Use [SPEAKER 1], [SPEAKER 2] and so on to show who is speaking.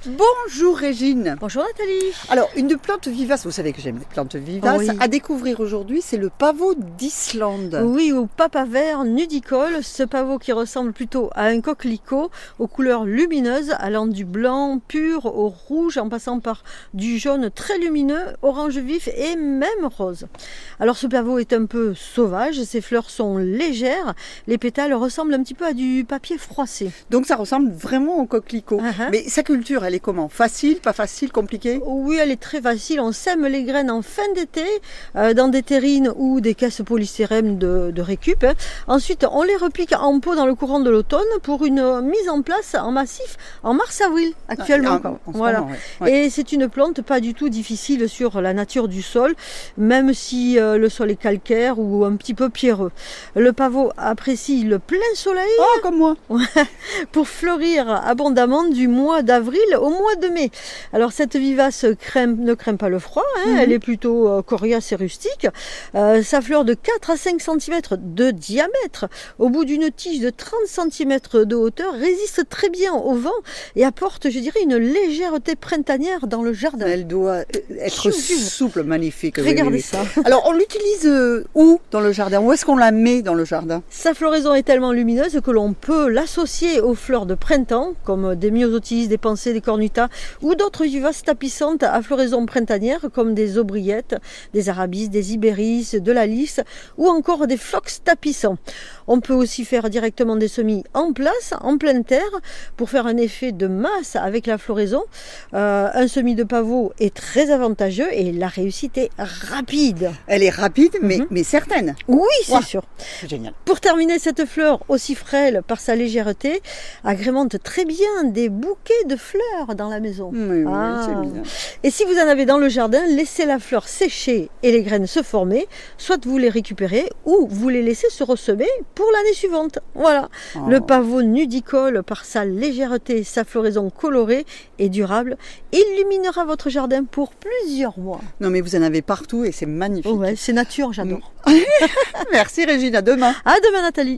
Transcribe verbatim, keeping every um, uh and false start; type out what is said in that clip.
[SPEAKER 1] Bonjour Régine.
[SPEAKER 2] Bonjour Nathalie.
[SPEAKER 1] Alors, une plante vivace, vous savez que j'aime les plantes vivaces,
[SPEAKER 2] Oui.
[SPEAKER 1] à découvrir aujourd'hui, c'est le pavot d'Islande.
[SPEAKER 2] Oui, ou papaver nudicole, ce pavot qui ressemble plutôt à un coquelicot aux couleurs lumineuses, allant du blanc pur au rouge, en passant par du jaune très lumineux, orange vif et même rose. Alors ce pavot est un peu sauvage, ses fleurs sont légères, les pétales ressemblent un petit peu à du papier froissé.
[SPEAKER 1] Donc ça ressemble vraiment au coquelicot.
[SPEAKER 2] Uh-huh.
[SPEAKER 1] Mais sa culture, elle est comment? Facile, pas facile, compliquée?
[SPEAKER 2] Oui, elle est très facile. On sème les graines en fin d'été euh, dans des terrines ou des caisses polystyrène de, de récup. Hein. Ensuite, on les repique en pot dans le courant de l'automne pour une mise en place en massif en mars-avril actuellement.
[SPEAKER 1] Ah, en, en
[SPEAKER 2] voilà.
[SPEAKER 1] moment, ouais. Ouais.
[SPEAKER 2] Et c'est une plante pas du tout difficile sur la nature du sol, même si euh, le sol est calcaire ou un petit peu pierreux. Le pavot apprécie le plein soleil.
[SPEAKER 1] Oh, comme moi.
[SPEAKER 2] Pour fleurir abondamment du mois d'avril au mois de mai. Alors cette vivace crème, ne craint pas le froid, hein, mm-hmm. Elle est plutôt euh, coriace et rustique. Euh, sa fleur de quatre à cinq centimètres de diamètre, au bout d'une tige de trente centimètres de hauteur, résiste très bien au vent et apporte, je dirais, une légèreté printanière dans le jardin.
[SPEAKER 1] Elle doit être souple, magnifique.
[SPEAKER 2] Regardez
[SPEAKER 1] oui, oui.
[SPEAKER 2] ça.
[SPEAKER 1] Alors on l'utilise euh, où dans le jardin? Où est-ce qu'on la met dans le jardin?
[SPEAKER 2] Sa floraison est tellement lumineuse que l'on peut l'associer aux fleurs de printemps, comme des myosotis, des pensées, des cornutas, ou d'autres vivaces tapissantes à floraison printanière, comme des aubriettes, des arabis, des ibéris, de la lys, ou encore des phlox tapissants. On peut aussi faire directement des semis en place, en pleine terre, pour faire un effet de masse avec la floraison. Euh, un semis de pavot est très avantageux et la réussite est rapide.
[SPEAKER 1] Elle est rapide, mais,
[SPEAKER 2] mm-hmm.
[SPEAKER 1] mais certaine.
[SPEAKER 2] Oui, c'est
[SPEAKER 1] wow.
[SPEAKER 2] sûr.
[SPEAKER 1] C'est génial.
[SPEAKER 2] Pour terminer, cette fleur, aussi frêle par sa légèreté, agrémente très bien des bouquets de fleurs dans la maison.
[SPEAKER 1] Oui, oui,
[SPEAKER 2] ah.
[SPEAKER 1] c'est bien.
[SPEAKER 2] Et si vous en avez dans le jardin, laissez la fleur sécher et les graines se former. Soit vous les récupérez ou vous les laissez se ressemer pour l'année suivante. Voilà. Oh. Le pavot nudicole, par sa légèreté, sa floraison colorée et durable, illuminera votre jardin pour plusieurs mois.
[SPEAKER 1] Non mais vous en avez partout et c'est magnifique.
[SPEAKER 2] Oh ouais, c'est nature, j'adore.
[SPEAKER 1] Merci Régine, à demain.
[SPEAKER 2] À demain Nathalie.